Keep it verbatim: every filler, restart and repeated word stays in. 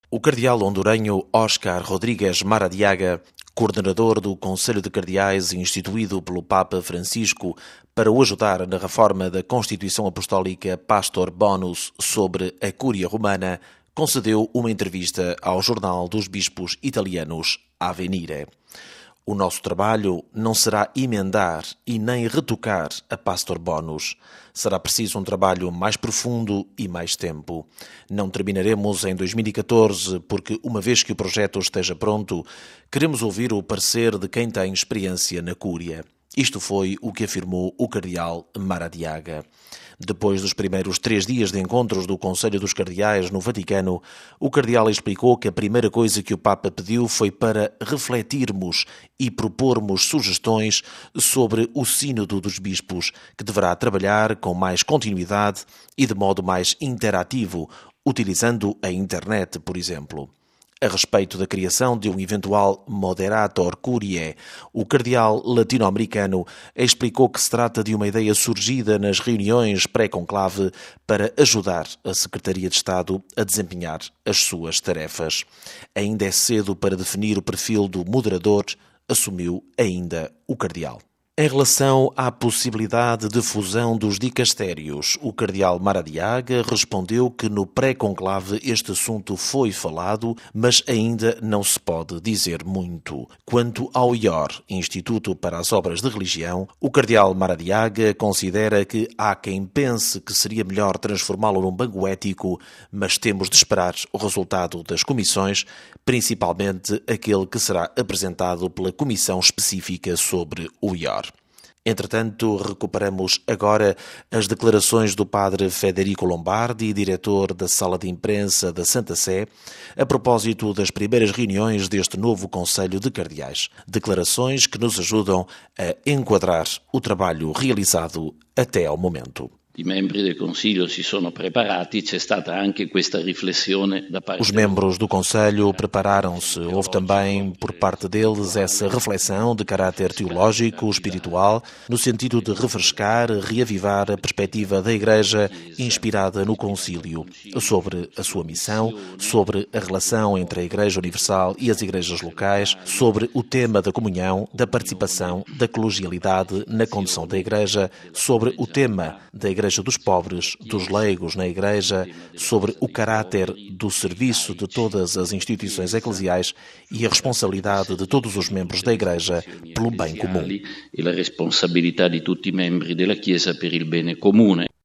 O cardeal hondurenho Óscar Rodríguez Maradiaga, coordenador do Conselho de Cardeais instituído pelo Papa Francisco para o ajudar na reforma da Constituição Apostólica Pastor Bonus sobre a Cúria Romana, concedeu uma entrevista ao jornal dos bispos italianos Avvenire. O nosso trabalho não será emendar e nem retocar a Pastor Bonus. Será preciso um trabalho mais profundo e mais tempo. Não terminaremos em dois mil e catorze, porque uma vez que o projeto esteja pronto, queremos ouvir o parecer de quem tem experiência na Cúria. Isto foi o que afirmou o cardeal Maradiaga. Depois dos primeiros três dias de encontros do Conselho dos Cardeais no Vaticano, o cardeal explicou que a primeira coisa que o Papa pediu foi para refletirmos e propormos sugestões sobre o Sínodo dos Bispos, que deverá trabalhar com mais continuidade e de modo mais interativo, utilizando a internet, por exemplo. A respeito da criação de um eventual Moderator Curiae, o cardeal latino-americano explicou que se trata de uma ideia surgida nas reuniões pré-conclave para ajudar a Secretaria de Estado a desempenhar as suas tarefas. Ainda é cedo para definir o perfil do moderador, assumiu ainda o cardeal. Em relação à possibilidade de fusão dos dicastérios, o cardeal Maradiaga respondeu que no pré-conclave este assunto foi falado, mas ainda não se pode dizer muito. Quanto ao I O R, Instituto para as Obras de Religião, o cardeal Maradiaga considera que há quem pense que seria melhor transformá-lo num banco ético, mas temos de esperar o resultado das comissões, principalmente aquele que será apresentado pela Comissão Específica sobre o I O R. Entretanto, recuperamos agora as declarações do padre Federico Lombardi, diretor da Sala de Imprensa da Santa Sé, a propósito das primeiras reuniões deste novo Conselho de Cardeais. Declarações que nos ajudam a enquadrar o trabalho realizado até ao momento. I membri del Consiglio si sono preparati, c'è stata anche questa riflessione da parte. Os membros do Conselho prepararam-se. Houve também, por parte deles, essa reflexão de caráter teológico, espiritual, no sentido de refrescar, reavivar a perspectiva da Igreja inspirada no Concílio, sobre a sua missão, sobre a relação entre a Igreja Universal e as igrejas locais, sobre o tema da comunhão, da participação, da colegialidade na condução da Igreja, sobre o tema da Igreja dos pobres, dos leigos na Igreja, sobre o caráter do serviço de todas as instituições eclesiais e a responsabilidade de todos os membros da Igreja pelo bem comum. E a responsabilidade de tutti i membri della Chiesa per il bene comune.